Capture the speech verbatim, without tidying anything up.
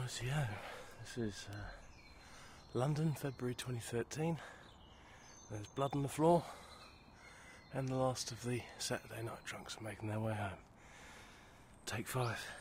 Rightio, this is uh, London, February twenty thirteen. There's blood on the floor, and the last of the Saturday night drunks are making their way home. Take five.